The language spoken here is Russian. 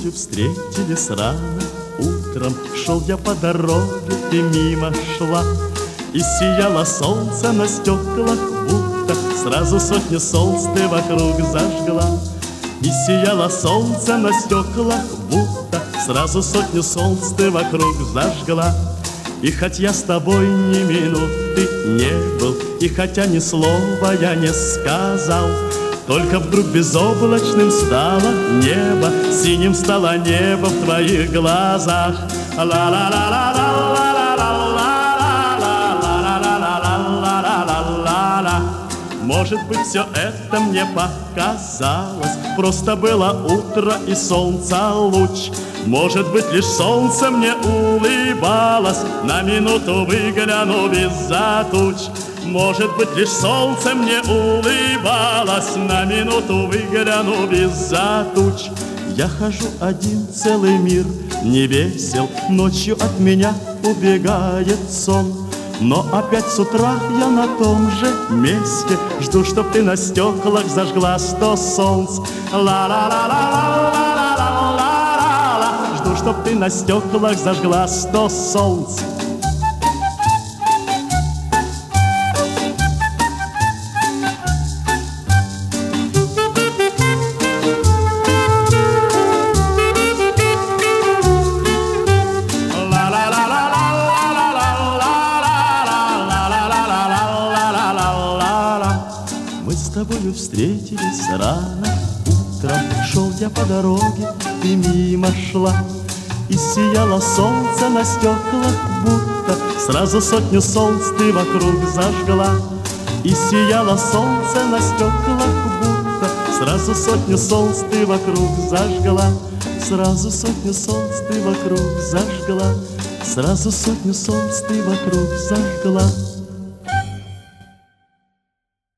тобою встретились рано утром. Шел я по дороге, ты мимо шла, и сияло солнце на стеклах, будто сразу сотни солнц ты вокруг зажгла. И сияло солнце на стеклах, будто сразу сотни солнц ты вокруг зажгла. И хоть я с тобой ни минуты не был, и хотя ни слова я не сказал, только вдруг безоблачным стало небо, синим стало небо в твоих глазах. Может быть, все это мне показалось, просто было утро и солнца луч. Может быть, лишь солнце мне улыбалось, на минуту выглянув из-за туч. Может быть, лишь солнце мне улыбалось, на минуту выглянув из-за туч. Я хожу один, целый мир не весел, ночью от меня убегает сон. Но опять с утра я на том же месте, жду, чтоб ты на стеклах зажгла 100 солнц. Ла-ла-ла-ла-ла-ла-ла-ла-ла. Жду, чтоб ты на стеклах зажгла 100 солнц. Мы с тобою встретились рано утром. Шел я по дороге, ты мимо шла, и сияло солнце на стеклах, будто сразу сотню солнц ты вокруг зажгла. И сияло солнце на стеклах, будто сразу сотню солнц ты вокруг зажгла. Сразу сотню солнц ты вокруг зажгла. Сразу сотню солнц ты вокруг зажгла.